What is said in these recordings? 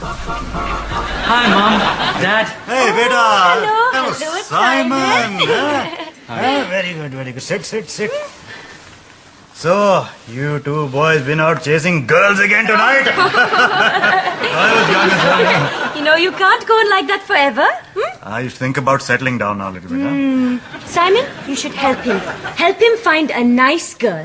Hi, Mom, Dad. Hey, beta. Hello, Simon. Very good, very good. Sit. So, you two boys been out chasing girls again tonight? I was young as well. You know, you can't go on like that forever. I should think about settling down now a little bit, Simon, you should help him. Help him find a nice girl.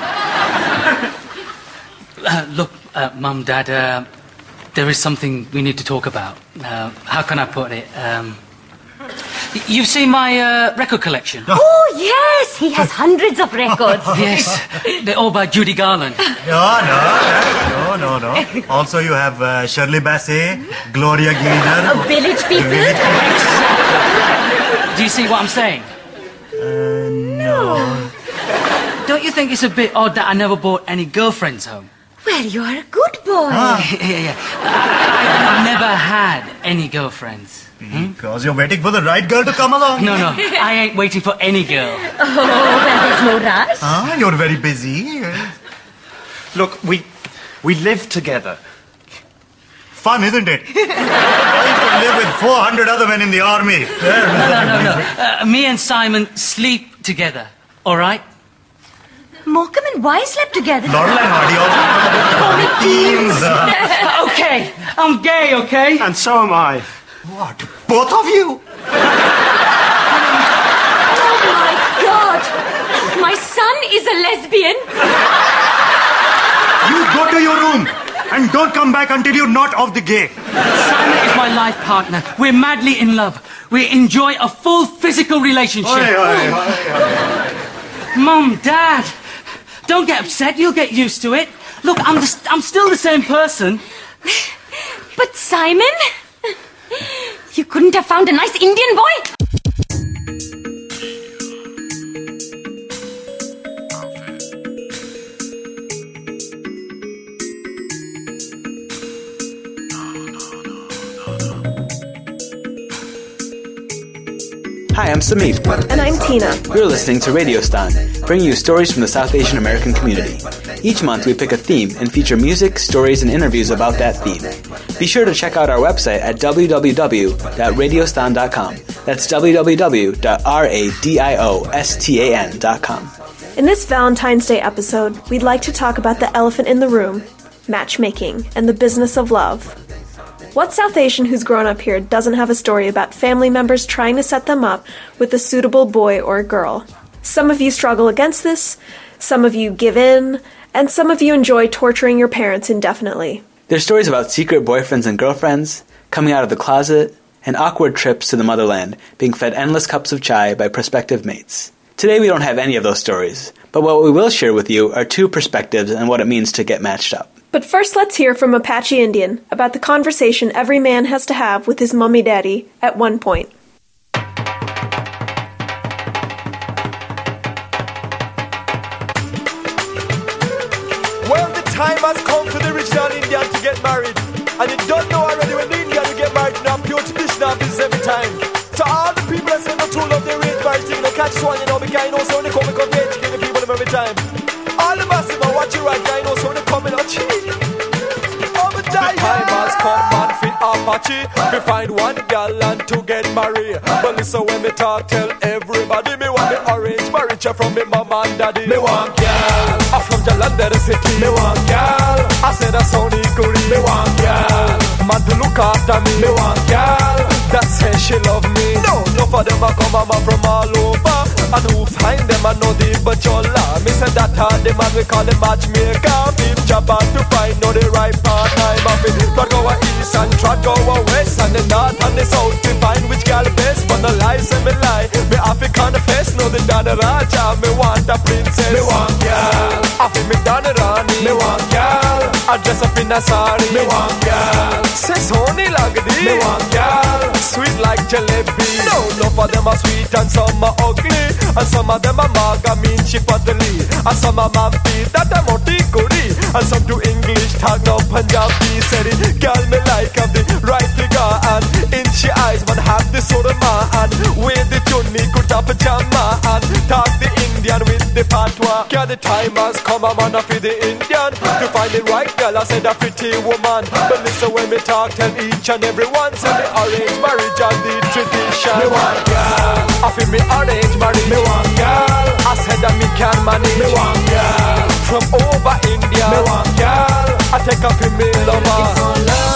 Look, Mum, Dad, there is something we need to talk about. How can I put it? You've seen my record collection? Oh, yes! He has hundreds of records. Yes, they're all by Judy Garland. No. Also, you have Shirley Bassey, Gloria Gaynor. Village people. Do you see what I'm saying? No. Don't you think it's a bit odd that I never brought any girlfriends home? Well, you are a good boy. Yeah. I've never had any girlfriends. Because you're waiting for the right girl to come along. No, I ain't waiting for any girl. Oh, well, there's no rush. You're very busy. Look, we live together. Fun, isn't it? I used to live with 400 other men in the army. No. Me and Simon sleep together, all right? Morecambe and Wise slept together. Laurel and Hardy also. Okay, I'm gay, okay? And so am I. What? Both of you? Oh, my God. My son is a lesbian. You go to your room and don't come back until you're not of the gay. Simon is my life partner. We're madly in love. We enjoy a full physical relationship. Mum, Dad, don't get upset. You'll get used to it. Look, I'm still the same person. But Simon, you couldn't have found a nice Indian boy? Hi, I'm Sameep. And I'm Tina. You're listening to Radio Stan, bringing you stories from the South Asian American community. Each month we pick a theme and feature music, stories, and interviews about that theme. Be sure to check out our website at www.radiostan.com. That's www.radiostan.com. In this Valentine's Day episode, we'd like to talk about the elephant in the room, matchmaking, and the business of love. What South Asian who's grown up here doesn't have a story about family members trying to set them up with a suitable boy or girl? Some of you struggle against this, some of you give in, and some of you enjoy torturing your parents indefinitely. There's stories about secret boyfriends and girlfriends, coming out of the closet, and awkward trips to the motherland, being fed endless cups of chai by prospective mates. Today we don't have any of those stories, but what we will share with you are two perspectives on what it means to get matched up. But first, let's hear from Apache Indian about the conversation every man has to have with his mummy-daddy at one point. Well, the time has come for the original Indian to get married. And you don't know already when the Indian will get married now, pure traditional business every time. So all the people that say no true love, they arrange marriage thing, they catch one, because you know, so when they come to educate the people every time. All the massive and watch you right now, you know, so when they come in and cheat. The time has come and fit Apache. We find one girl and to get married. But listen when me talk, tell everybody me want the orange marriage from me mama and daddy. Me want girl, I'm from Jalandhar city. Me want girl, I said a Sony Kuri. Me want girl, man to look after me. Me want girl, that says she love me. No for them a come mama from all over. And who find them I know the bachola. Me say that hard the man we call the matchmaker. Big job hard to find know the right partner. Try go east and try go west and the north and the south to find which girl best. But no lies and me lie. Me African face, know the Dana Raja. Me want a princess. Me want girl. Afi me Dana Rani. Me want girl. I dress up in a sari. Me want girl. Says honey lagdi. Me want girl. Sweet like jalebi. No for them are sweet and some are ugly. And some of them are maga mean chipatali. And some are mampi that are moti kuri. And some do English tag no Punjabi. Said it, girl me like have the right figure and inchy eyes, man have the surma and with the chunni kurta pajama and talk the Indian with the patwa. Yeah, the time time has come, I'm on for the Indian. To find the right girl, I said a pretty woman. But listen when me talk, tell each and everyone, say me arrange marriage and the tradition. Me want girl, I feel me arrange marriage. Me want girl, I said that me can manage. Me want girl, from over India. Me want girl, I take her for me lover.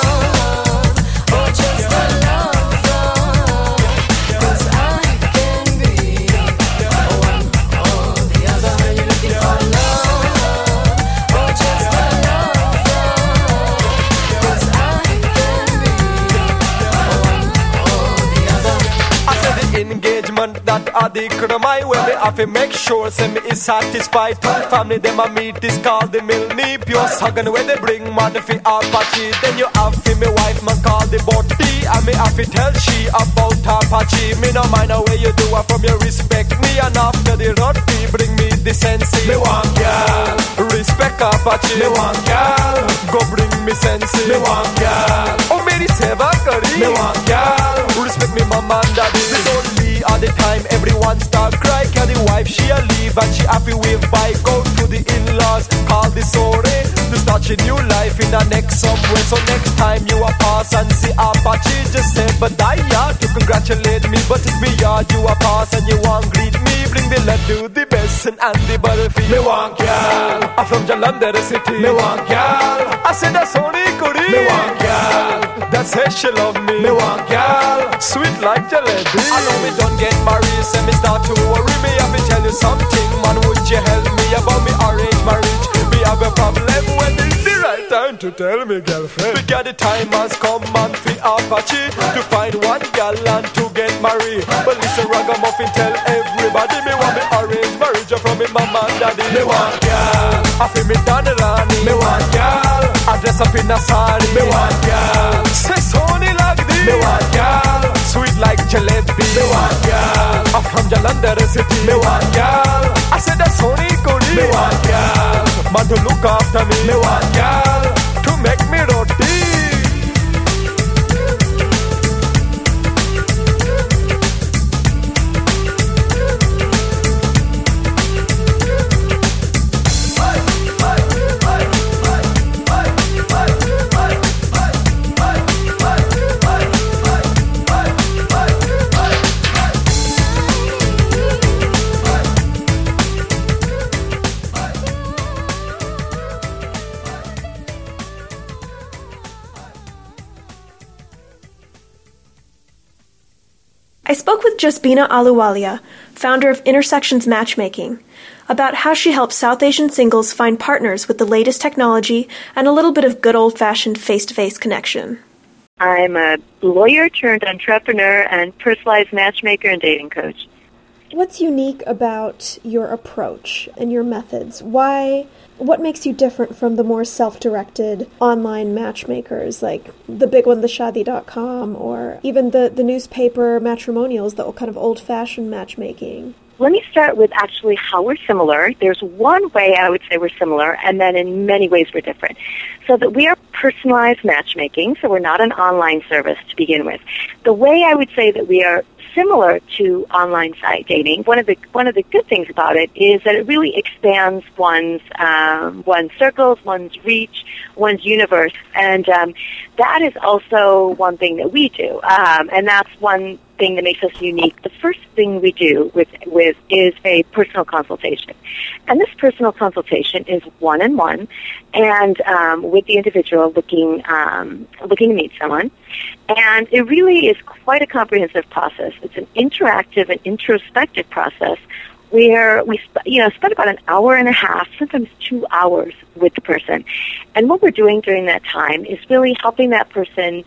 Engagement that are the my way. Me have to make sure say me is satisfied. Family them a meet is called the Milne pure sagan where they bring man fi Apache. Then you have fi me wife man call the Botti, and me have to tell she about Apache. Me no mind the way you do it from your respect me, and after the roti bring me the sensi. Me want girl, respect Apache. Me want girl, go bring me sensi. Me want girl, oh me the seva curry. Me want girl, respect me mama and daddy. Me don't leave all the time, everyone start cry. Can the wife she a leave and she happy wave by. Go to the in-laws, call the sorry. To start your new life in the next somewhere. So next time you a pass and see Apache, just say but I to congratulate me. But if me yard you a pass and you want greet me, bring the lad do the best and the butterfee. Me want girl, I'm from Jalandhar city. Me want girl, I said that's only Kuri. Me want girl, that says she love me. Me want girl, sweet like jalebi. I know me don't get married, say me start to worry. Me have to tell you something, man, would you help me about me arrange marriage? Me have a problem when it's the right time to tell me girlfriend. Because the time has come man fi Apache to find one gal and to get married. But listen ragamuffin tell everybody me want me arrange marriage from me mama and daddy. Me want girl, I feel me done Rani. Me want girl, I dress up in a sari. Me want girl, say Sony like this. Me want girl, sweet like jalebi. Me want girl, I'm from Jalandhar city. Me want girl, I said that's Sony Kuri. Me want girl, man to look after me. Me want girl, to make me roti. I spoke with Jasbina Ahluwalia, founder of Intersections Matchmaking, about how she helps South Asian singles find partners with the latest technology and a little bit of good old-fashioned face-to-face connection. I'm a lawyer turned entrepreneur and personalized matchmaker and dating coach. What's unique about your approach and your methods? What makes you different from the more self-directed online matchmakers, like the big one, the Shaadi.com, or even the newspaper matrimonials, the kind of old-fashioned matchmaking? Let me start with actually how we're similar. There's one way I would say we're similar, and then in many ways we're different. So that we are personalized matchmaking, so we're not an online service to begin with. The way I would say that we are similar to online site dating, one of the good things about it is that it really expands one's circles, one's reach, one's universe, and that is also one thing that we do, and that's one thing that makes us unique. The first thing we do with is a personal consultation, and this personal consultation is one-on-one, and with the individual looking to meet someone, and it really is quite a comprehensive process. It's an interactive and introspective process where we spend about an hour and a half, sometimes 2 hours with the person, and what we're doing during that time is really helping that person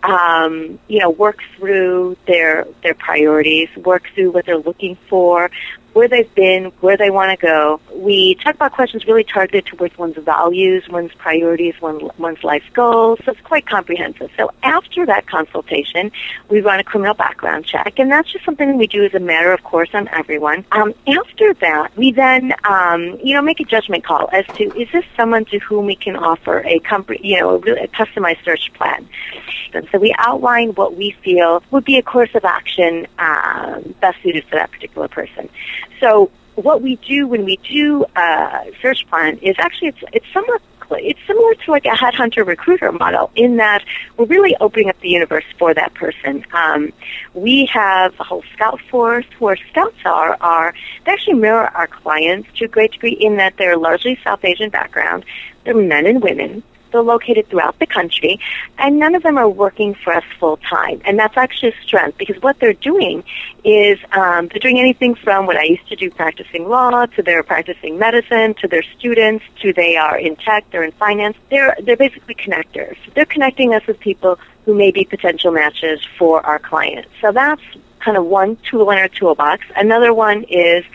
work through their priorities, work through what they're looking for, where they've been, where they want to go. We talk about questions really targeted towards one's values, one's priorities, one's life goals. So it's quite comprehensive. So after that consultation, we run a criminal background check, and that's just something we do as a matter of course on everyone. After that, we then, make a judgment call as to, is this someone to whom we can offer a customized search plan? And so we outline what we feel would be a course of action best suited for that particular person. So what we do when we do a search plan is actually it's similar to like a headhunter recruiter model in that we're really opening up the universe for that person. We have a whole scout force where scouts they actually mirror our clients to a great degree in that they're largely South Asian background. They're men and women. They're located throughout the country, and none of them are working for us full time. And that's actually a strength because what they're doing is they're doing anything from what I used to do, practicing law, to they're practicing medicine, to their students, to they are in tech, they're in finance. They're basically connectors. They're connecting us with people who may be potential matches for our clients. So that's kind of one tool in our toolbox. Another one is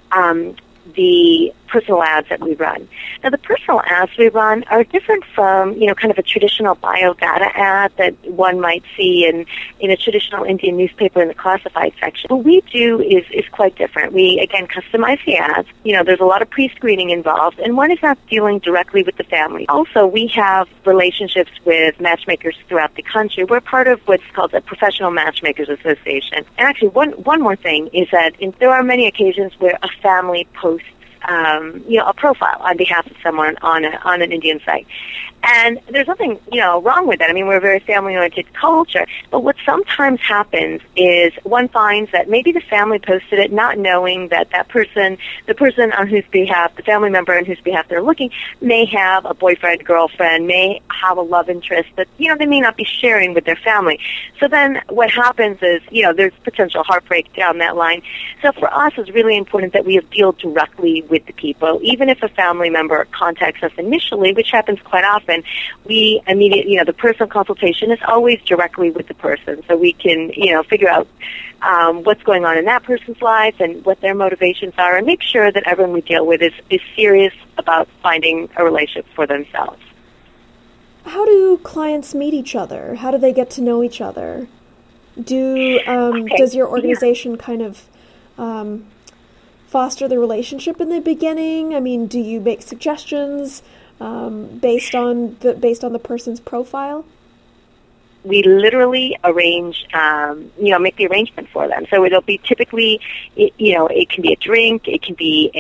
the personal ads that we run. Now, the personal ads we run are different from, kind of a traditional biodata ad that one might see in a traditional Indian newspaper in the classified section. What we do is quite different. We, again, customize the ads. There's a lot of pre-screening involved, and one is not dealing directly with the family. Also, we have relationships with matchmakers throughout the country. We're part of what's called the Professional Matchmakers Association. And actually, one more thing is that there are many occasions where a family posts a profile on behalf of someone on an Indian site. And there's nothing, wrong with that. I mean, we're a very family-oriented culture. But what sometimes happens is one finds that maybe the family posted it not knowing that the person on whose behalf, the family member on whose behalf they're looking, may have a boyfriend, girlfriend, may have a love interest that, they may not be sharing with their family. So then what happens is, there's potential heartbreak down that line. So for us, it's really important that we deal directly with the people. Even if a family member contacts us initially, which happens quite often, we immediately, the personal consultation is always directly with the person, so we can, figure out what's going on in that person's life and what their motivations are, and make sure that everyone we deal with is serious about finding a relationship for themselves. How do clients meet each other? How do they get to know each other? Does your organization kind of foster the relationship in the beginning? I mean, do you make suggestions based on the person's profile? We literally arrange, make the arrangement for them. So it'll be typically, it can be a drink, it can be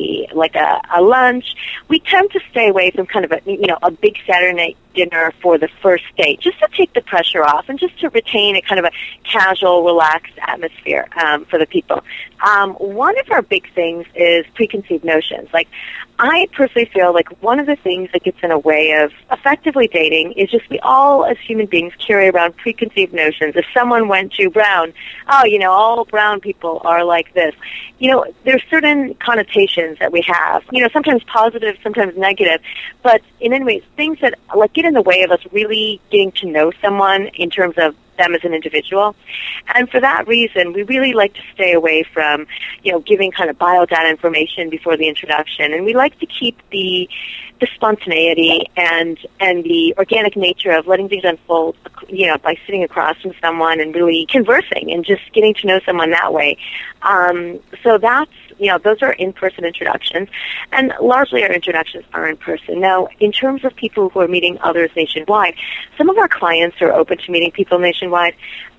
a lunch. We tend to stay away from kind of a big Saturday night dinner for the first date, just to take the pressure off and just to retain a kind of a casual, relaxed atmosphere for the people. One of our big things is preconceived notions. Like, I personally feel like one of the things that gets in a way of effectively dating is just we all, as human beings, carry around preconceived notions. If someone went to Brown, all brown people are like this. There's certain connotations that we have, sometimes positive, sometimes negative, but in any way, things that get in the way of us really getting to know someone in terms of them as an individual. And for that reason, we really like to stay away from, giving kind of biodata information before the introduction. And we like to keep the spontaneity and the organic nature of letting things unfold, by sitting across from someone and really conversing and just getting to know someone that way. So that's, those are in-person introductions, and largely our introductions are in person. Now, in terms of people who are meeting others nationwide, some of our clients who are open to meeting people nationwide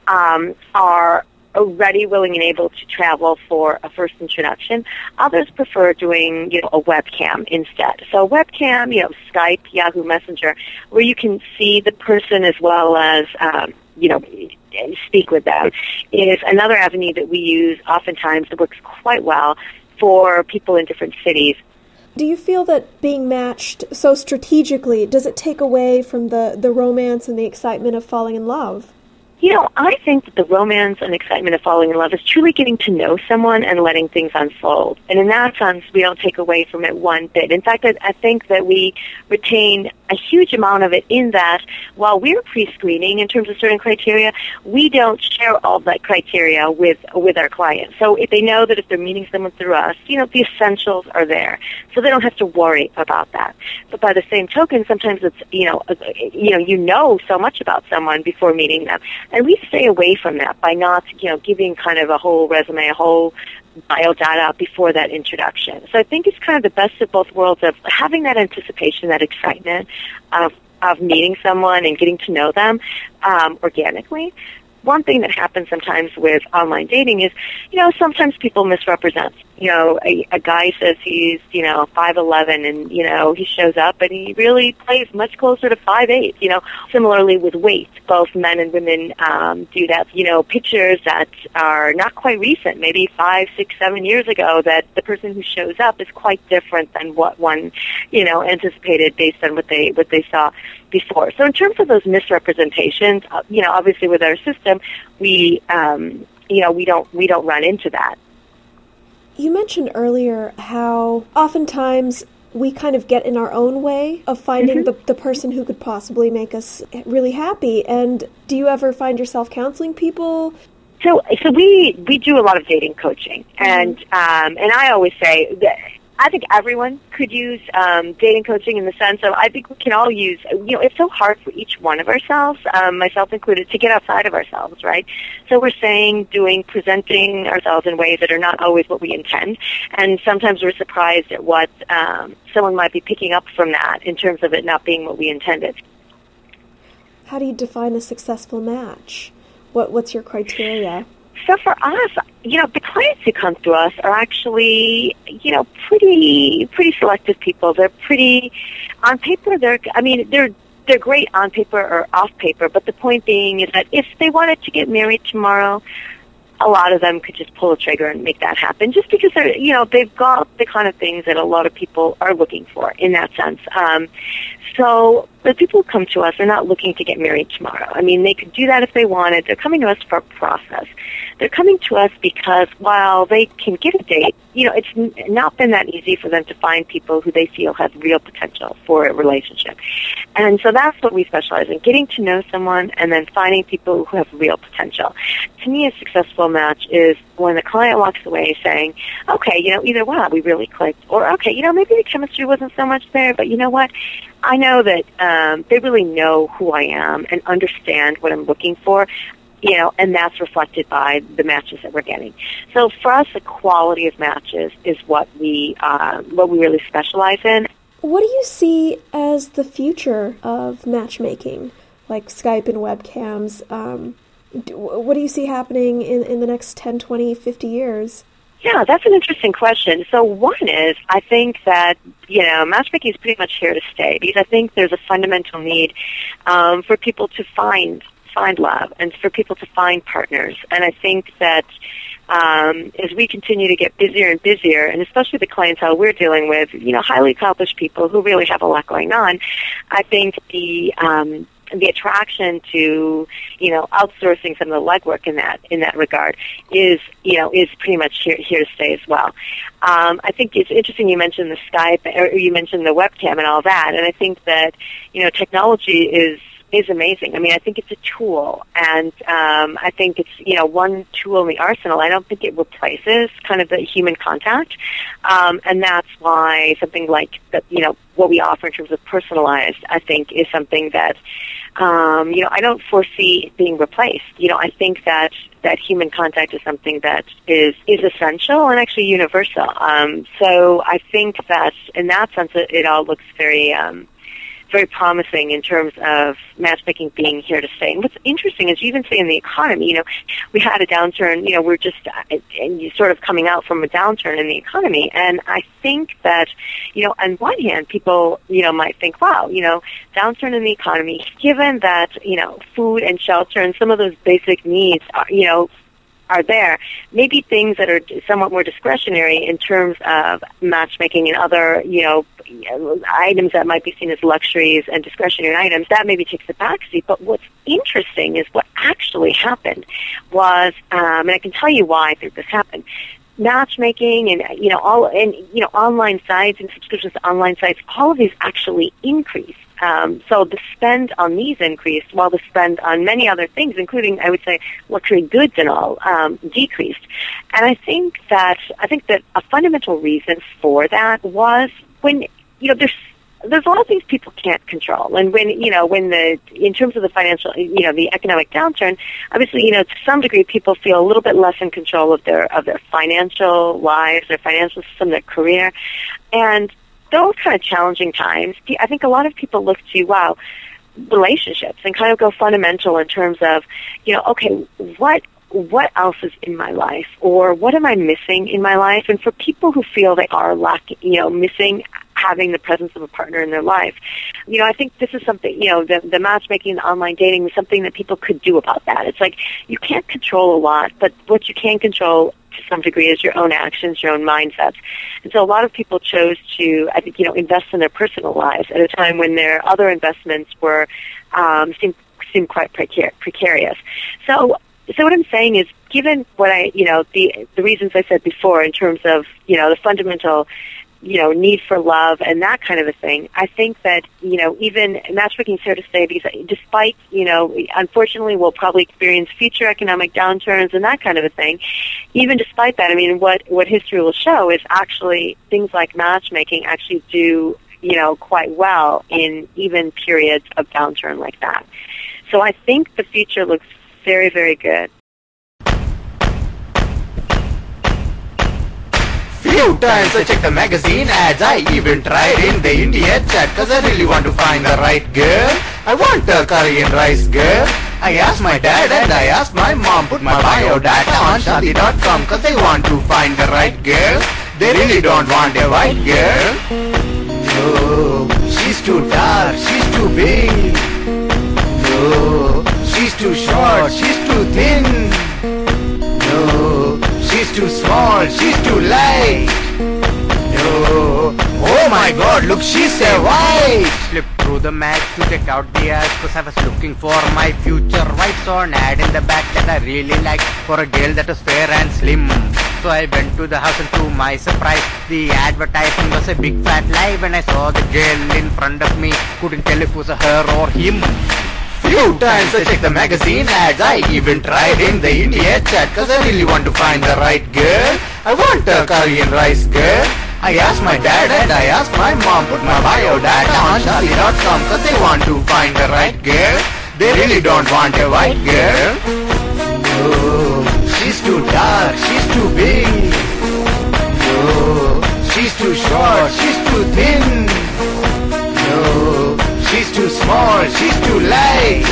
are ready, willing, and able to travel for a first introduction. Others prefer doing, a webcam instead. So webcam, Skype, Yahoo Messenger, where you can see the person as well as, speak with them, is another avenue that we use oftentimes that works quite well for people in different cities. Do you feel that being matched so strategically, does it take away from the romance and the excitement of falling in love? I think that the romance and excitement of falling in love is truly getting to know someone and letting things unfold. And in that sense, we don't take away from it one bit. In fact, I think that we retain a huge amount of it in that while we're pre-screening in terms of certain criteria, we don't share all that criteria with our clients. So if they know that if they're meeting someone through us, the essentials are there. So they don't have to worry about that. But by the same token, sometimes it's, you know so much about someone before meeting them. And we stay away from that by not, giving kind of a whole resume, a whole biodata before that introduction. So I think it's kind of the best of both worlds of having that anticipation, that excitement of meeting someone and getting to know them organically. One thing that happens sometimes with online dating is, sometimes people misrepresent, a guy says he's, 5'11", and, he shows up and he really plays much closer to 5'8", Similarly with weight, both men and women do that. Pictures that are not quite recent, maybe 5, 6, 7 years ago, that the person who shows up is quite different than what one, anticipated based on what they saw before. So in terms of those misrepresentations, obviously with our system, we don't run into that. You mentioned earlier how oftentimes we kind of get in our own way of finding the person who could possibly make us really happy. And do you ever find yourself counseling people? So we do a lot of dating coaching, and I always say that I think everyone could use dating coaching in the sense of I think we can all use, it's so hard for each one of ourselves, myself included, to get outside of ourselves, right? So we're presenting ourselves in ways that are not always what we intend, and sometimes we're surprised at what someone might be picking up from that in terms of it not being what we intended. How do you define a successful match? What's your criteria? So for us, the clients who come to us are actually, pretty selective people. They're pretty, on paper, they're great on paper or off paper, but the point being is that if they wanted to get married tomorrow, a lot of them could just pull a trigger and make that happen just because they've got the kind of things that a lot of people are looking for in that sense. So the people who come to us are not looking to get married tomorrow. They could do that if they wanted. They're coming to us for a process. They're coming to us because while they can get a date, it's not been that easy for them to find people who they feel have real potential for a relationship. And so that's what we specialize in, getting to know someone and then finding people who have real potential. To me, a successful match is when the client walks away saying, okay, either wow, we really clicked, or okay, maybe the chemistry wasn't so much there, but you know what? I know that they really know who I am and understand what I'm looking for, and that's reflected by the matches that we're getting. So for us, the quality of matches is what we really specialize in. What do you see as the future of matchmaking, like Skype and webcams? What do you see happening in the next 10, 20, 50 years? Yeah, that's an interesting question. So one is, I think that, matchmaking is pretty much here to stay because I think there's a fundamental need for people to find love and for people to find partners. And I think that as we continue to get busier and busier, and especially the clientele we're dealing with, highly accomplished people who really have a lot going on, I think the attraction to, outsourcing some of the legwork in that regard is pretty much here to stay as well. I think it's interesting you mentioned the Skype, or you mentioned the webcam and all that, and I think that, technology is amazing. I think it's a tool, and I think it's, one tool in the arsenal. I don't think it replaces kind of the human contact, and that's why something like that, what we offer in terms of personalized, I think, is something that, I don't foresee it being replaced. I think that human contact is something that is essential and actually universal. So I think that in that sense, it all looks very promising in terms of matchmaking being here to stay. And what's interesting is you even say in the economy, we had a downturn, we're just sort of coming out from a downturn in the economy. And I think that, on one hand, people, might think, wow, downturn in the economy, given that, food and shelter and some of those basic needs are there. Maybe things that are somewhat more discretionary in terms of matchmaking and other, items that might be seen as luxuries and discretionary items, that maybe takes a backseat. But what's interesting is what actually happened was, and I can tell you why I think this happened. Matchmaking and online sites and subscriptions to online sites, all of these actually increased. So the spend on these increased, while the spend on many other things, including, I would say, luxury goods and all, decreased. And I think that a fundamental reason for that was when, there's a lot of things people can't control. And when in terms of the financial, the economic downturn, obviously, to some degree, people feel a little bit less in control of their financial lives, their financial system, their career. And those kind of challenging times, I think a lot of people look to, relationships and kind of go fundamental in terms of, okay, what what else is in my life, or what am I missing in my life? And for people who feel they are lacking, missing having the presence of a partner in their life, I think this is something, the matchmaking, the online dating is something that people could do about that. It's like you can't control a lot, but what you can control to some degree is your own actions, your own mindsets. And so a lot of people chose to, I think, invest in their personal lives at a time when their other investments were seemed quite precarious. So what I'm saying is, given what the reasons I said before in terms of, the fundamental, need for love and that kind of a thing, I think that, even matchmaking is here to stay, because despite, unfortunately we'll probably experience future economic downturns and that kind of a thing. Even despite that, I mean, what history will show is actually things like matchmaking actually do, quite well in even periods of downturn like that. So I think the future looks very, very good. Few times I check the magazine ads, I even tried in the India chat, cause I really want to find the right girl. I want a curry and rice girl. I asked my dad and I asked my mom, put my bio data on Shadi.com, cause they want to find the right girl. They really don't want a white girl. No, she's too dark, she's too big. No, she's too short, she's too thin. No, she's too small, she's too light. No, oh my god, look, she's a white. Flip through the mag to check out the ads, cause I was looking for my future wife. Saw an ad in the back that I really liked for a girl that was fair and slim. So I went to the house and to my surprise, the advertising was a big fat lie. When I saw the girl in front of me, couldn't tell if it was a her or him. Few times I checked the magazine ads, I even tried in the India chat, cause I really want to find the right girl. I want a curry and rice girl. I asked my dad and I asked my mom, put my bio data on Shadi.com, cause they want to find the right girl. They really don't want a white girl. No, she's too dark, she's too big. No, she's too short, she's too thin. No, she's too small, she's too light.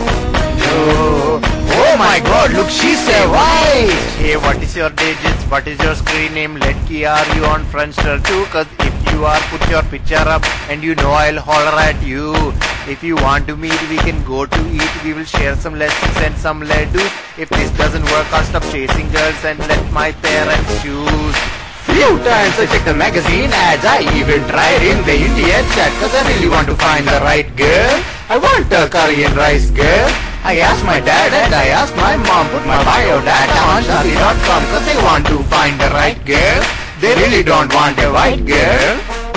No, oh my god, look, she's a white. Hey, what is your digits? What is your screen name? Let key, are you on Friendster too? Cause if you are, put your picture up and I'll holler at you. If you want to meet, we can go to eat. We will share some lessons and some ladoos. If this doesn't work, I'll stop chasing girls and let my parents choose. Few times I check the magazine ads, I even tried in the India chat, cause I really want to find the right girl. I want a curry and rice girl. I asked my dad and I asked my mom, put my bio data on Shadi.com, cause they want to find the right girl. They really don't want a white girl.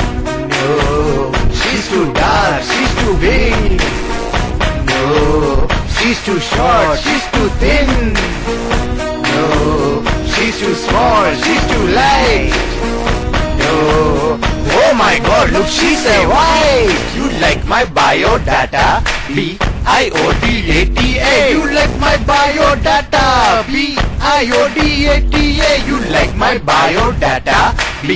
No, she's too dark, she's too big. No, she's too short, she's too thin. No, she's too small, she's too light. No, oh my god, look, she's a white. You like my bio data? B-I-O-D-A-T-A. You like my bio data? B-I-O-D-A-T-A. You like my bio data?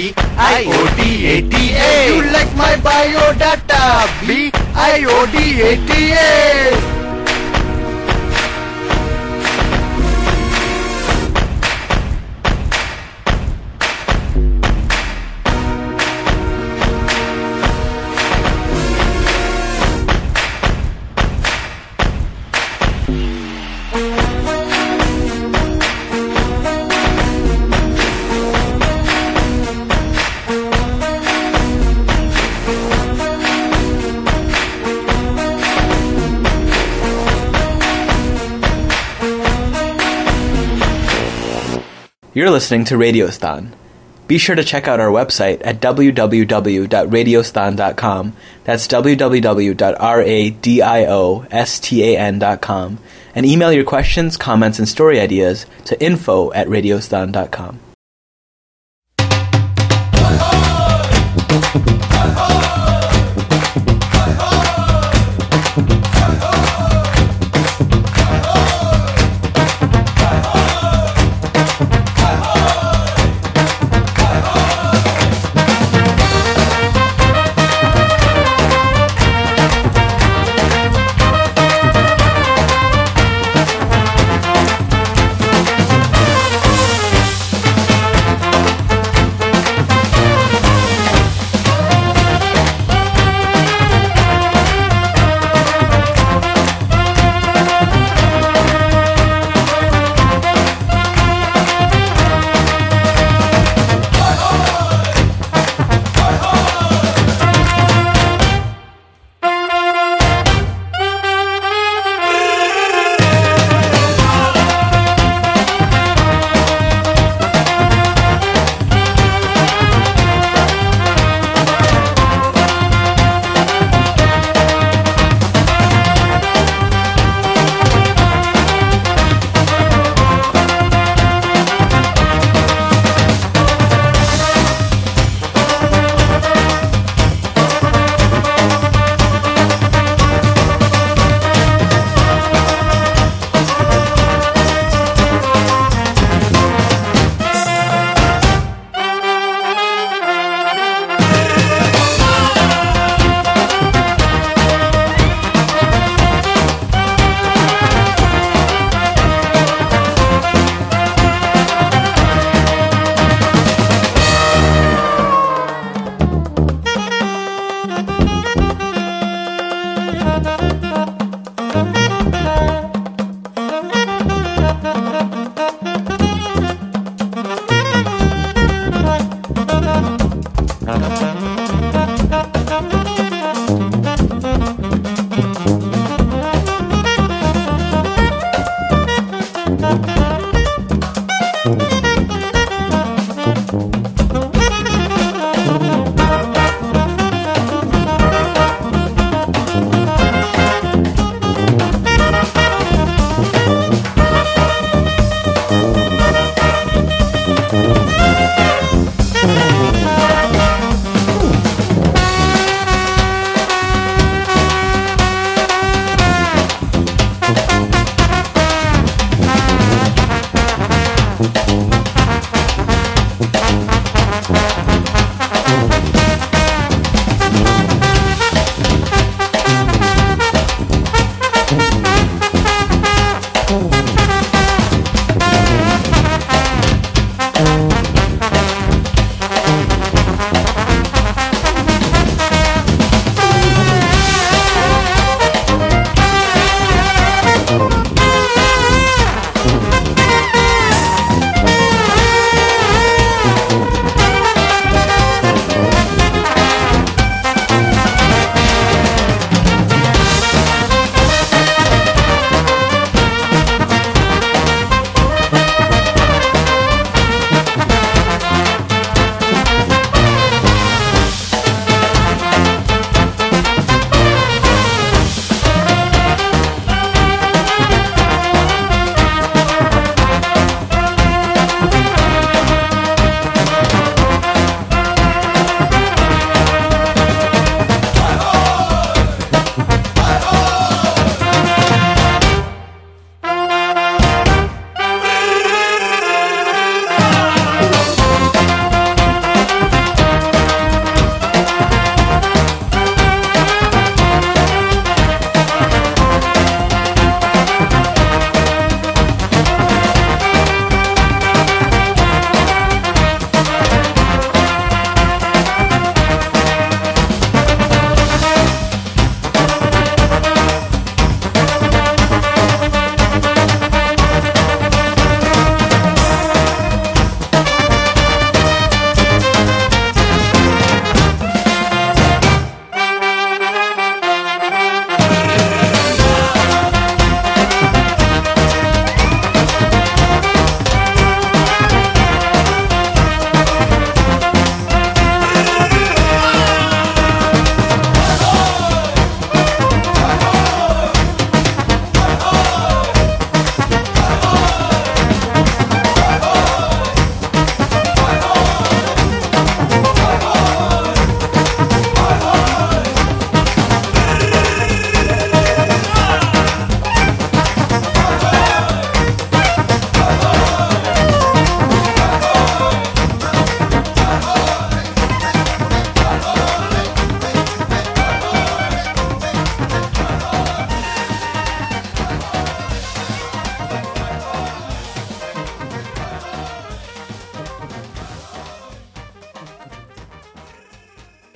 B-I-O-D-A-T-A. You like my bio data? B-I-O-D-A-T-A. You're listening to Radiostan. Be sure to check out our website at www.radiostan.com. That's www.radiostan.com. And email your questions, comments, and story ideas to info@radiostan.com.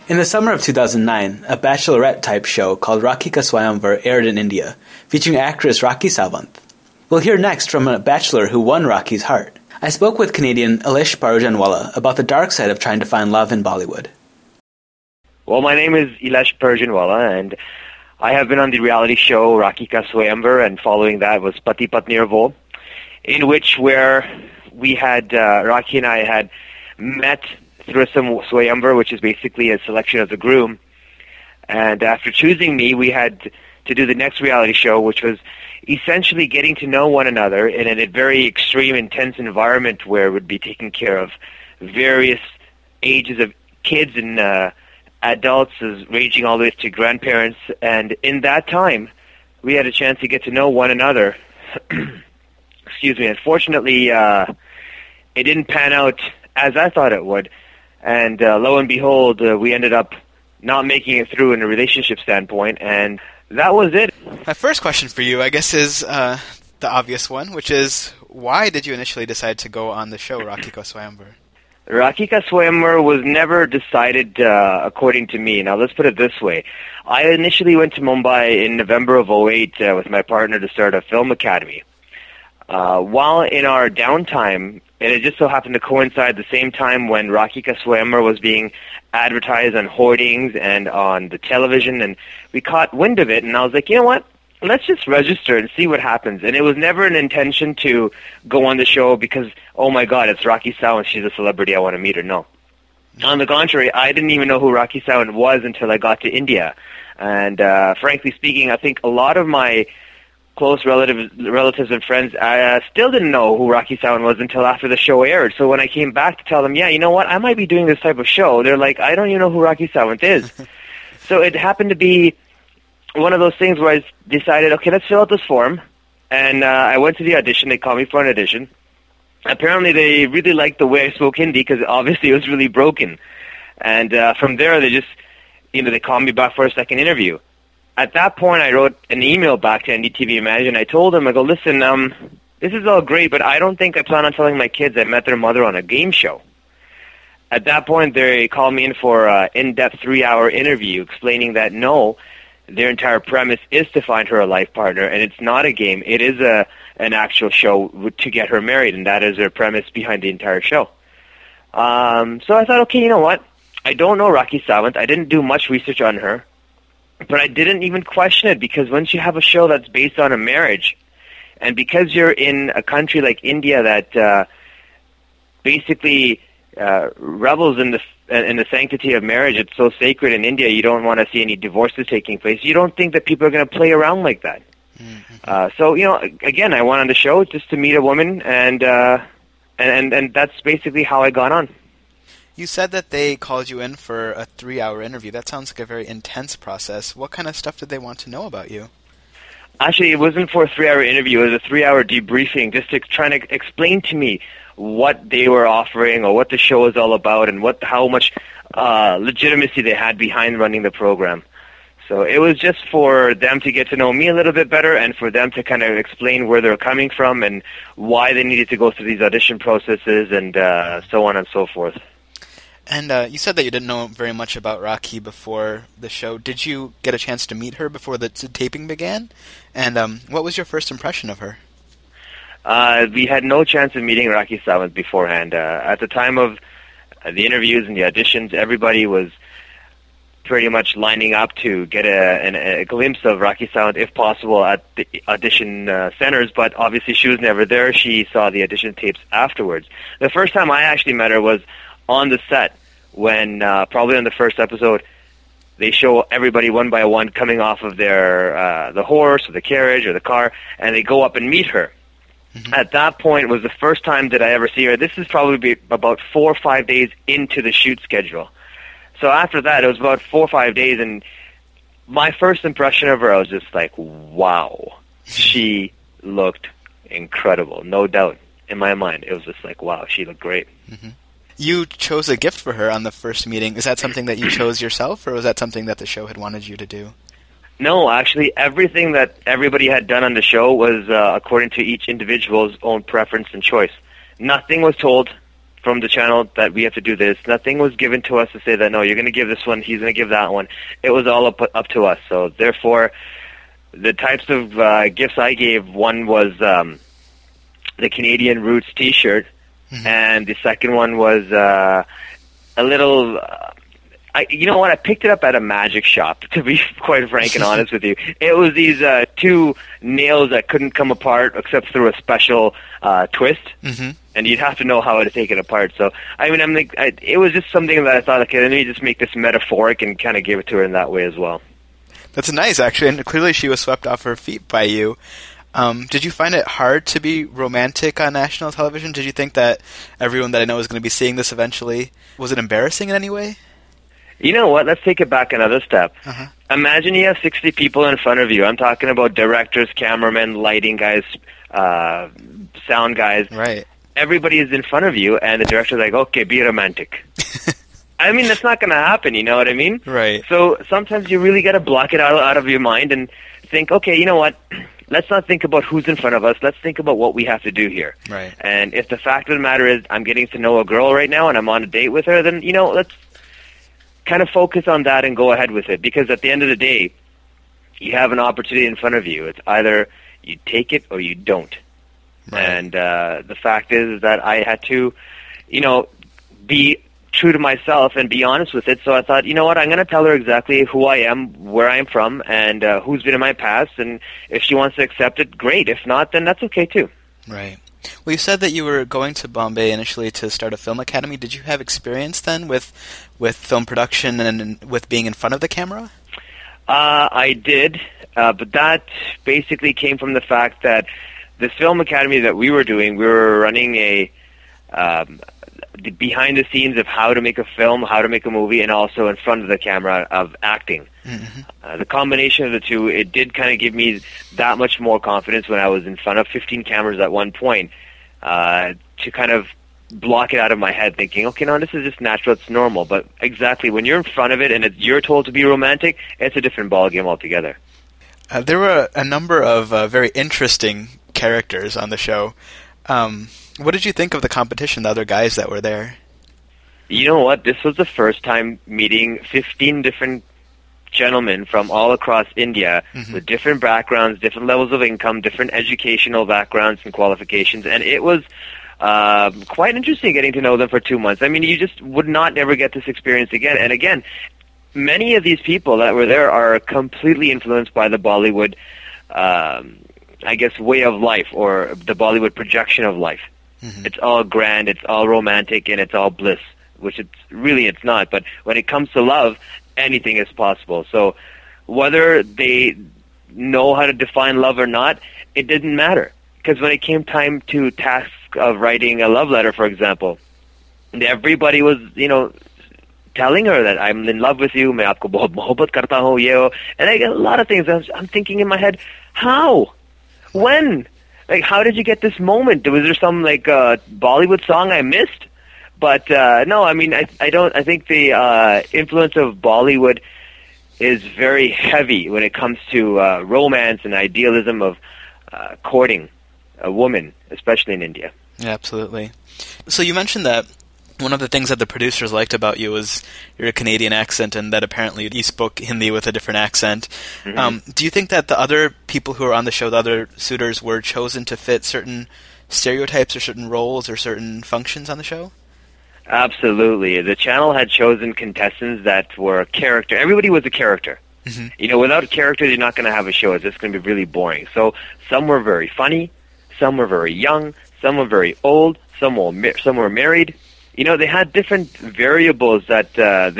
In the summer of 2009, a bachelorette-type show called Rakhi Ka Swayamvar aired in India, featuring actress Rakhi Sawant. We'll hear next from a bachelor who won Rakhi's heart. I spoke with Canadian Alish Parujanwala about the dark side of trying to find love in Bollywood. Well, my name is Ilash Parujanwala, and I have been on the reality show Rakhi Ka Swayamvar, and following that was Pati Patni Aur Wo, in which where we had, Rakhi and I had met through some Swayamvar, which is basically a selection of the groom. And after choosing me, we had to do the next reality show, which was essentially getting to know one another in a very extreme, intense environment where we'd be taking care of various ages of kids and adults, ranging all the way to grandparents. And in that time, we had a chance to get to know one another. Excuse me. Unfortunately, it didn't pan out as I thought it would. And lo and behold, we ended up not making it through in a relationship standpoint, and that was it. My first question for you, I guess, is the obvious one, which is, why did you initially decide to go on the show Rakhi Ka Swayamvar? Rakhi Ka Swayamvar was never decided according to me. Now, let's put it this way. I initially went to Mumbai in November of 2008 with my partner to start a film academy. While in our downtime, and it just so happened to coincide the same time when Rakhi Ka Swayamvar was being advertised on hoardings and on the television, and we caught wind of it, and I was like, you know what? Let's just register and see what happens. And it was never an intention to go on the show because, oh my God, it's Rakhi Sawant, she's a celebrity, I want to meet her. No. On the contrary, I didn't even know who Rakhi Sawant was until I got to India. And frankly speaking, I think a lot of my close relatives and friends still didn't know who Rakhi Sawant was until after the show aired. So when I came back to tell them, yeah, you know what, I might be doing this type of show, they're like, I don't even know who Rakhi Sawant is. So it happened to be one of those things where I decided, okay, let's fill out this form. And I went to the audition. They called me for an audition. Apparently they really liked the way I spoke Hindi because obviously it was really broken. And from there they just, they called me back for a second interview. At that point, I wrote an email back to NDTV Imagine. I told them, I go, listen, this is all great, but I don't think I plan on telling my kids I met their mother on a game show. At that point, they called me in for an in-depth 3-hour interview explaining that, no, their entire premise is to find her a life partner, and it's not a game. It is an actual show to get her married, and that is their premise behind the entire show. So I thought, okay, you know what? I don't know Rakhi Sawant. I didn't do much research on her. But I didn't even question it because once you have a show that's based on a marriage, and because you're in a country like India that basically revels in the sanctity of marriage, it's so sacred in India, you don't want to see any divorces taking place. You don't think that people are going to play around like that. Mm-hmm. So, again, I went on the show just to meet a woman, and that's basically how I got on. You said that they called you in for a 3-hour interview. That sounds like a very intense process. What kind of stuff did they want to know about you? Actually, it wasn't for a 3-hour interview. It was a 3-hour debriefing just to try to explain to me what they were offering or what the show is all about and how much legitimacy they had behind running the program. So it was just for them to get to know me a little bit better and for them to kind of explain where they're coming from and why they needed to go through these audition processes and so on and so forth. And you said that you didn't know very much about Rakhi before the show. Did you get a chance to meet her before the taping began? And what was your first impression of her? We had no chance of meeting Rakhi Sawant beforehand. At the time of the interviews and the auditions, everybody was pretty much lining up to get a glimpse of Rakhi Sawant, if possible, at the audition centers, but obviously she was never there. She saw the audition tapes afterwards. The first time I actually met her was on the set when, probably on the first episode, they show everybody one by one coming off of their the horse or the carriage or the car, and they go up and meet her. Mm-hmm. At that point was the first time that I ever see her. This is probably about 4 or 5 days into the shoot schedule. So after that, it was about 4 or 5 days, and my first impression of her, I was just like, wow. She looked incredible, no doubt. In my mind, it was just like, wow, she looked great. Mm-hmm. You chose a gift for her on the first meeting. Is that something that you chose yourself, or was that something that the show had wanted you to do? No, actually, everything that everybody had done on the show was according to each individual's own preference and choice. Nothing was told. from the channel that we have to do this. Nothing was given to us to say that, no, you're going to give this one, he's going to give that one. It was all up to us. So therefore, the types of gifts I gave, one was the Canadian Roots T-shirt, and the second one was a little... you know what? I picked it up at a magic shop, to be quite frank and honest with you. It was these two nails that couldn't come apart except through a special twist, and you'd have to know how to take it apart. So, I mean, it was just something that I thought, okay, let me just make this metaphoric and kind of give it to her in that way as well. That's nice, actually, and clearly she was swept off her feet by you. Did you find it hard to be romantic on national television? Did you think that everyone that I know is going to be seeing this eventually? Was it embarrassing in any way? You know what? Let's take it back another step. Imagine you have 60 people in front of you. I'm talking about directors, cameramen, lighting guys, sound guys. Right. Everybody is in front of you, and the director's like, okay, be romantic. I mean, that's not going to happen, you know what I mean? Right. So sometimes you really got to block it out of your mind and think, okay, you know what? Let's not think about who's in front of us. Let's think about what we have to do here. Right. And if the fact of the matter is I'm getting to know a girl right now and I'm on a date with her, then, you know, let's kind of focus on that and go ahead with it, because at the end of the day, you have an opportunity in front of you. It's either you take it or you don't. Right. And the fact is that I had to, you know, be true to myself and be honest with it. So I thought, you know what, I'm going to tell her exactly who I am, where I am from, and who's been in my past. And if she wants to accept it, great. If not, then that's okay too. Right. Well, you said that you were going to Bombay initially to start a film academy. Did you have experience then with film production and with being in front of the camera? I did, but that basically came from the fact that this film academy that we were doing, we were running a the behind the scenes of how to make a film, how to make a movie, and also in front of the camera of acting. The combination of the two, it did kind of give me that much more confidence when I was in front of 15 cameras at one point, to kind of block it out of my head, thinking, okay, no, this is just natural, it's normal. But exactly, when you're in front of it and you're told to be romantic, it's a different ballgame altogether. There were a number of very interesting characters on the show. What did you think of the competition, the other guys that were there? You know what? This was the first time meeting 15 different gentlemen from all across India with different backgrounds, different levels of income, different educational backgrounds and qualifications, and it was quite interesting getting to know them for 2 months. I mean, you just would not ever get this experience again. And again, many of these people that were there are completely influenced by the Bollywood, I guess, way of life, or the Bollywood projection of life. It's all grand, it's all romantic, and it's all bliss, which it's not. But when it comes to love, anything is possible. So whether they know how to define love or not, it didn't matter. Because when it came time to task of writing a love letter, for example, everybody was, you know, telling her that I'm in love with you, main aapko bahut mohabbat karta hu, ye ho. And I get a lot of things. I'm thinking in my head, how? When? Like, how did you get this moment? Was there some, like, Bollywood song I missed? But, no, I mean, I think the influence of Bollywood is very heavy when it comes to romance and idealism of courting a woman, especially in India. Yeah, absolutely. So you mentioned that one of the things that the producers liked about you was your Canadian accent, and that apparently you spoke Hindi with a different accent. Do you think that the other people who are on the show, the other suitors, were chosen to fit certain stereotypes or certain roles or certain functions on the show? Absolutely. The channel had chosen contestants that were character. Everybody was a character. You know, without characters, you're not going to have a show. It's just going to be really boring. So some were very funny, some were very young, some were very old, some were married. You know, they had different variables that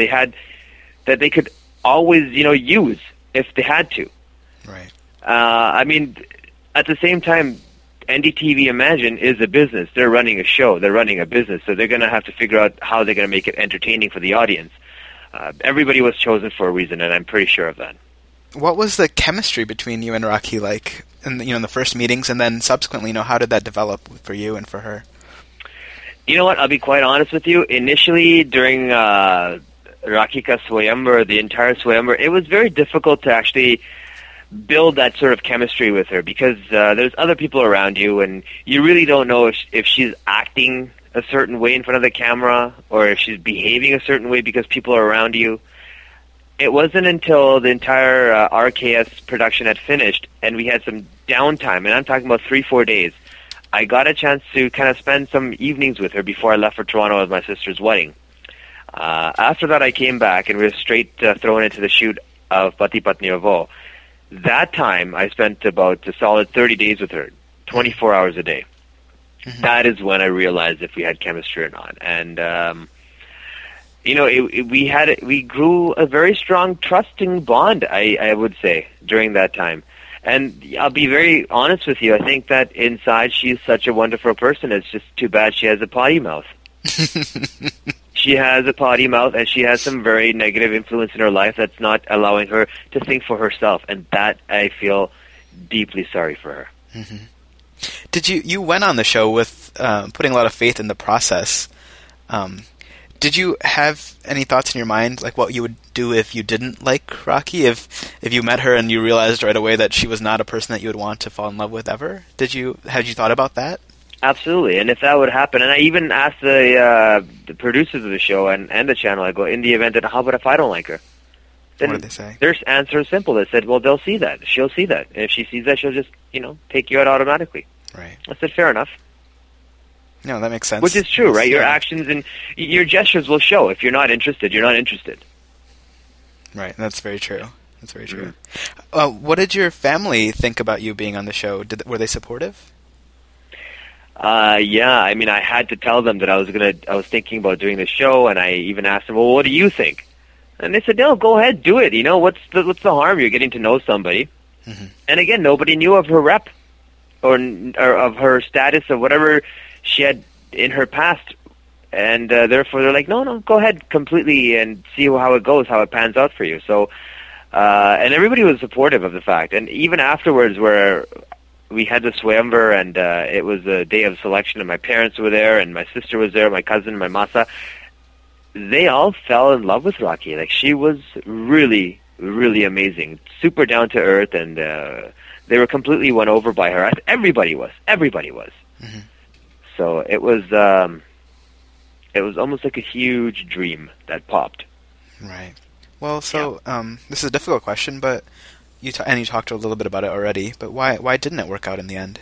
they could always, you know, use if they had to. Right. I mean, at the same time, NDTV Imagine is a business. They're running a show. They're running a business. So they're going to have to figure out how they're going to make it entertaining for the audience. Everybody was chosen for a reason, and I'm pretty sure of that. What was the chemistry between you and Rocky like in the first meetings, and then subsequently, you know, how did that develop for you and for her? You know what? I'll be quite honest with you. Initially, during Rakhi Ka Swayamvar, the entire Swayamvar, it was very difficult to actually build that sort of chemistry with her, because there's other people around you, and you really don't know if she's acting a certain way in front of the camera, or if she's behaving a certain way because people are around you. It wasn't until the entire RKS production had finished and we had some downtime, and I'm talking about 3-4 days, I got a chance to kind of spend some evenings with her before I left for Toronto at my sister's wedding. After that, I came back and we were straight thrown into the shoot of Pati Patni Aur Woh. That time, I spent about a solid 30 days with her, 24 hours a day. Mm-hmm. That is when I realized if we had chemistry or not. And, you know, we grew a very strong trusting bond, I would say, during that time. And I'll be very honest with you. I think that inside she's such a wonderful person. It's just too bad she has a potty mouth. She has a potty mouth, and she has some very negative influence in her life that's not allowing her to think for herself. And that, I feel deeply sorry for her. Mm-hmm. Did you went on the show with putting a lot of faith in the process. Did you have any thoughts in your mind, like what you would do if you didn't like Rocky? If you met her and you realized right away that she was not a person that you would want to fall in love with ever? Had you thought about that? Absolutely, and if that would happen, and I even asked the producers of the show and the channel, I go, in the event that, how about if I don't like her? Then what did they say? Their answer is simple. They said, well, they'll see that. She'll see that. And if she sees that, she'll just, take you out automatically. Right. I said, fair enough. No, that makes sense. Which is true, right? Your actions and your gestures will show. If you're not interested, you're not interested. Right, that's very true. That's very true. Mm-hmm. What did your family think about you being on the show? Were they supportive? Yeah, I mean, I had to tell them that I was thinking about doing the show, and I even asked them, well, what do you think? And they said, no, go ahead, do it. What's the harm? You're getting to know somebody. Mm-hmm. And again, nobody knew of her rep or of her status or whatever she had in her past. And therefore, they're like, no, go ahead completely and see how it goes, how it pans out for you. So, and everybody was supportive of the fact. And even afterwards, where we had the Swayamvar, and it was a day of selection, and my parents were there, and my sister was there, my cousin, my masa. They all fell in love with Rocky. Like, she was really, really amazing, super down to earth, and they were completely won over by her. Everybody was. Mm-hmm. So it was almost like a huge dream that popped. Right. Well, so this is a difficult question, but you talked a little bit about it already. But why didn't it work out in the end?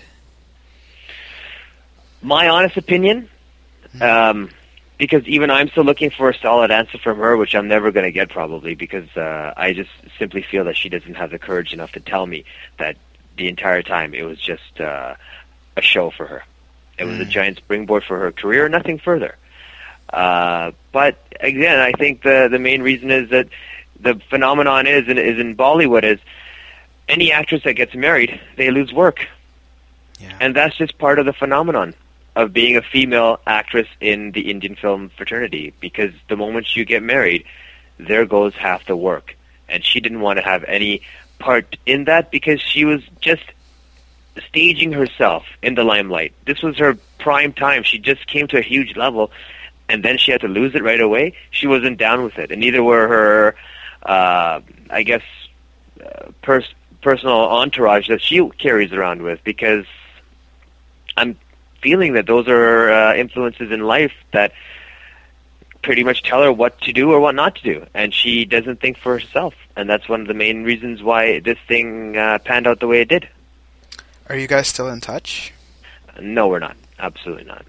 My honest opinion, because even I'm still looking for a solid answer from her, which I'm never going to get probably, because I just simply feel that she doesn't have the courage enough to tell me that the entire time it was just a show for her. It was a giant springboard for her career, nothing further. But again, I think the main reason is that the phenomenon is in Bollywood is any actress that gets married, they lose work. Yeah. And that's just part of the phenomenon of being a female actress in the Indian film fraternity, because the moment you get married, there goes half the work. And she didn't want to have any part in that because she was just staging herself in the limelight. This was her prime time. She just came to a huge level, and then she had to lose it right away. She wasn't down with it, and neither were her, personal entourage that she carries around with, because I'm feeling that those are influences in life that pretty much tell her what to do or what not to do, and she doesn't think for herself, and that's one of the main reasons why this thing panned out the way it did. Are you guys still in touch? No, we're not. Absolutely not.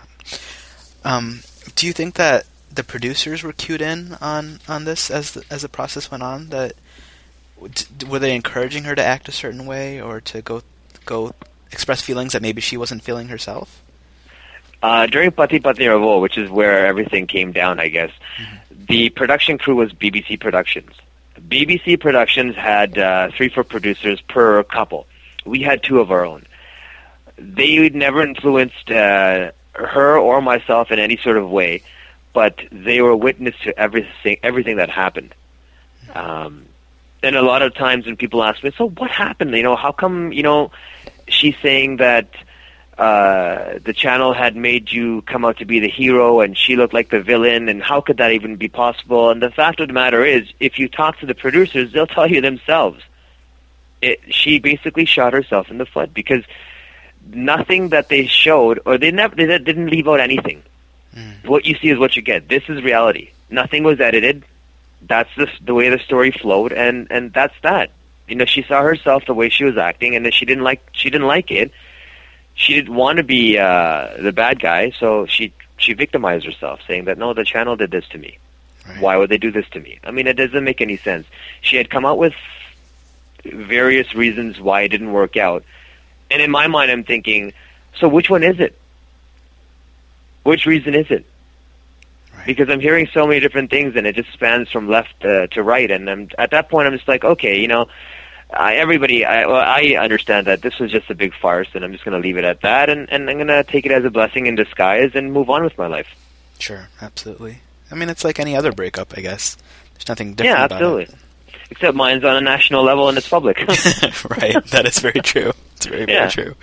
Do you think that the producers were cued in on this as the process went on? That were they encouraging her to act a certain way or to go express feelings that maybe she wasn't feeling herself? During Pati Patni Aur Woh, which is where everything came down, I guess, the production crew was BBC Productions. BBC Productions had 3-4 producers per couple. We had 2 of our own. They never influenced her or myself in any sort of way, but they were witness to everything that happened. And a lot of times when people ask me, so what happened? How come, she's saying that the channel had made you come out to be the hero and she looked like the villain, and how could that even be possible? And the fact of the matter is, if you talk to the producers, they'll tell you themselves. She basically shot herself in the foot, because nothing that they showed, or they didn't leave out anything. What you see is what you get. This is reality. Nothing was edited. That's the way the story flowed, and that's that. You know, she saw herself the way she was acting, and then she didn't like it. She didn't want to be the bad guy, so she victimized herself, saying that, no, the channel did this to me. Right. Why would they do this to me? I mean, it doesn't make any sense. She had come out with various reasons why it didn't work out. And in my mind, I'm thinking, so which one is it? Which reason is it? Right. Because I'm hearing so many different things, and it just spans from left to right. And at that point, I'm just like, okay, you know, I understand that this was just a big farce, and I'm just going to leave it at that, and I'm going to take it as a blessing in disguise and move on with my life. Sure, absolutely. I mean, it's like any other breakup, I guess. There's nothing different about absolutely. it. Except mine's on a national level and it's public. Right, that is very true. It's very, very true.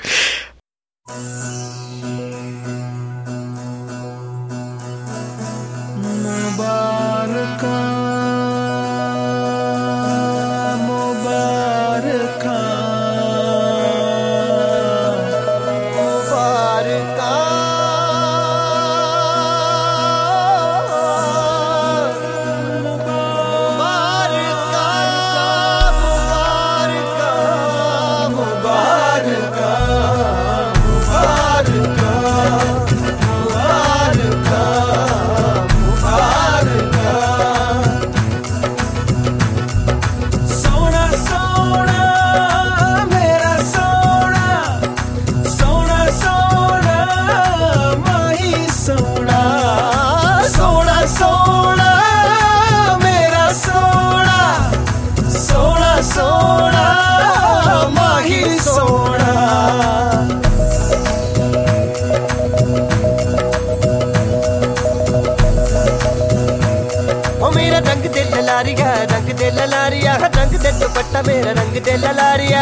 रंग दे दुपट्टा मेरा रंग दे ललारिया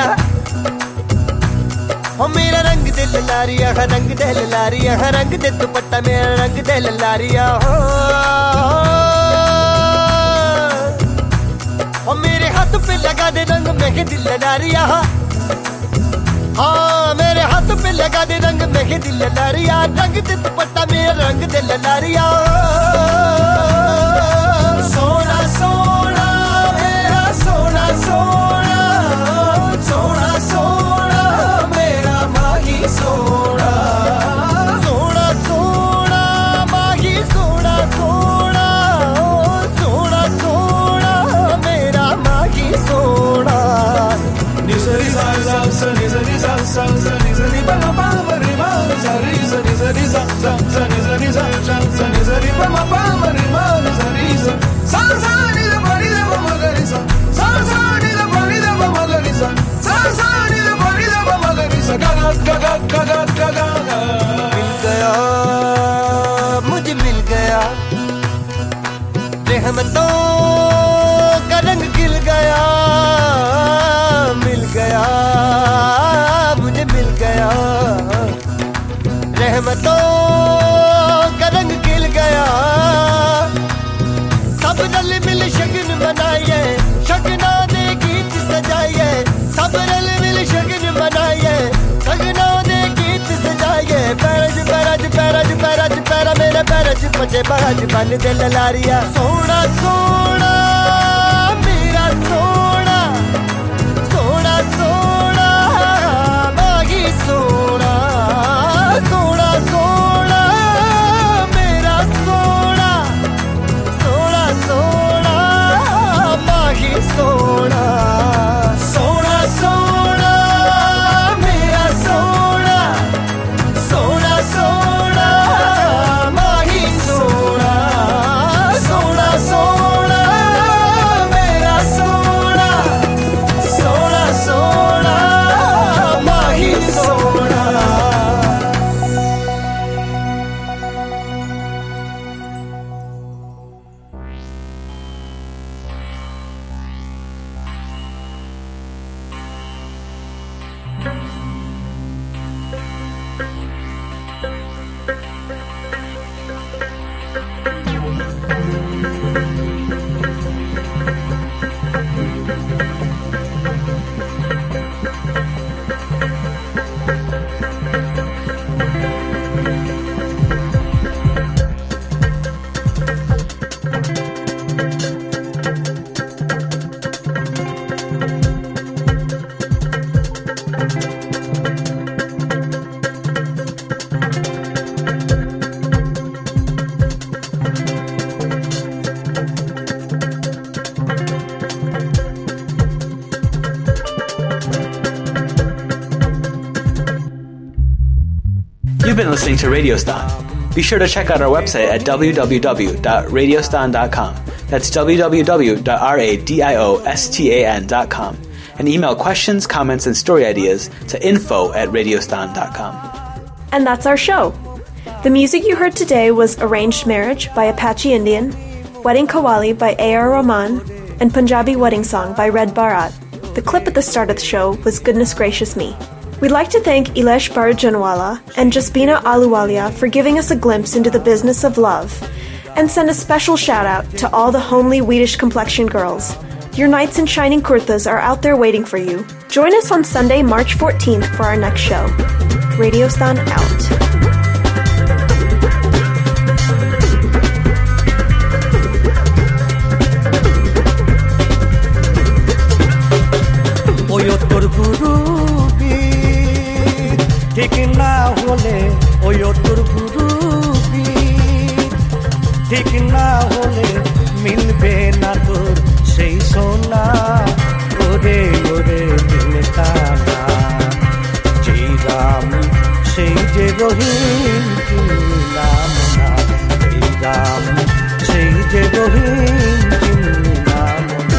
हो मेरा रंग दे ललारिया रंग दे ललारिया रंग दे दुपट्टा मेरा रंग दे ललारिया हो मेरे हाथ पे लगा दे रंग मेहंदी ललारिया हाँ मेरे हाथ पे लगा दे रंग मेहंदी ललारिया रंग दे दुपट्टा मेरा रंग दे ललारिया सोना सोना सोना सोना सोना सोना मेरा माही सोना सोना सोना माही सोना सोना सोना सोना मेरा माही सोना निसरी सा सा सा निसरी सा सा सा निसरी पा पा रे मा सरी सा निसरी सा सा सा निसरी सा सा सा निसरी पा पा रे मा सरी सा सा सा नि रे बड़ी रे मा गरी सा सा सा नि रे बड़ी रे मा गरी सा सा सा नि रे बड़ी रे मा गरी सा गा गा गा गा गा गा मिल गया मुझे मिल गया रहमतों का रंग खिल गया मिल गया मुझे मिल गया रहमतों का रंग खिल गया सब रल मिल शगन मनाइए शगना दे गीत सजाइए सब रल मिल शगन मनाइए शगना दे गीत सजाइए पैरज पैरज पैरज पैरज पैरा मेरे पैरज पचे बाज बन दे ललारिया सोना सोना मेरा सोना सोना सोना माही सोना सोना सोना मेरा सोना सोना सोना माही सोना सोना सोना मेरा सोना सोना सोना माही सोना सोना सोना You've been listening to Radio Stan. Be sure to check out our website at www.radiostan.com. That's www.radiostan.com. And email questions, comments, and story ideas to info@radiostan.com. And that's our show. The music you heard today was Arranged Marriage by Apache Indian, Wedding Qawwali by A.R. Rahman, and Punjabi Wedding Song by Red Bharat. The clip at the start of the show was Goodness Gracious Me. We'd like to thank Ilesh Barajanwala and Jasbina Aluwalia for giving us a glimpse into the business of love, and send a special shout out to all the homely Wheatish complexion girls. Your knights in shining kurtas are out there waiting for you. Join us on Sunday, March 14th for our next show. Radio Stan out. ঠিক না হলে ওই তোর গুরুবি ঠিক না হলে মিলবে না তোর সেই সোনা ওরে ওরে দিলকানা যেই রাম সেই যে রহিম চিনলাম না যেই রাম সেই যে রহিম চিনলাম না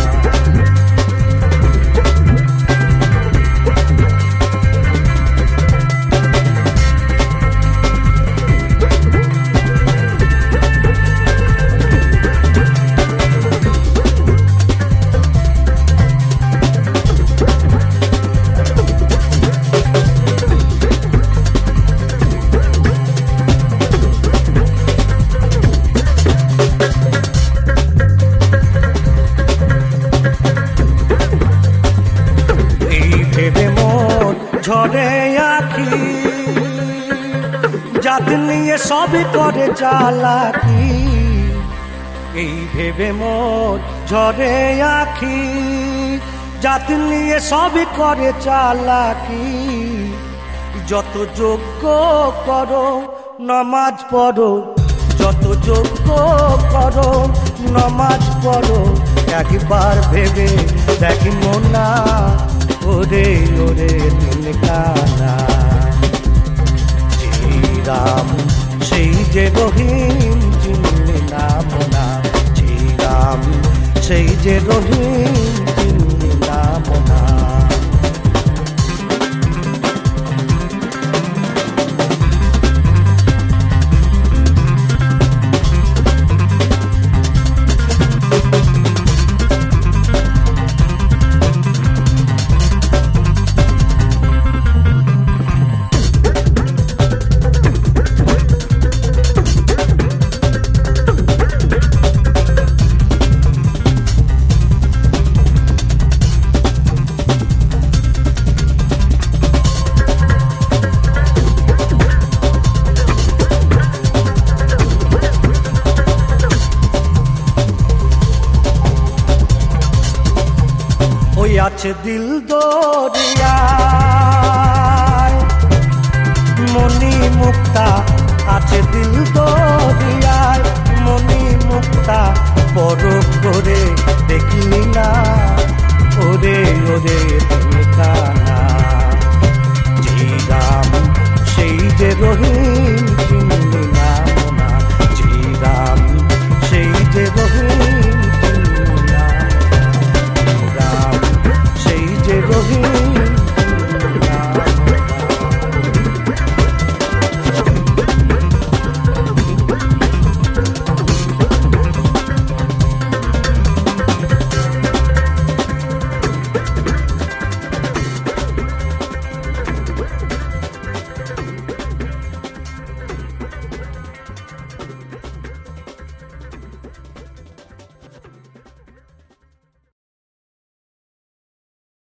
সবই করে চালাকি এই ভেবে মোর ঝরে আখি জাত নিয়ে সবই করে চালাকি যত যোগ্য করো নামাজ পড়ো যত যোগ্য করো নামাজ পড়ো একবার ভেবে দেখি মোনা ওরে ওরে দিলকানা রাম সেই যে রহিম চিনলাম না সেই রাম সেই যে রহিম চিনলাম না আছে দিল দরিয়ায় মনি মুক্তা আছে দিল দরিয়ায় মনি মুক্তা পরখ করে দেখলি না ওরে ওরে দিলকানা যেই রাম সেই যে রহিম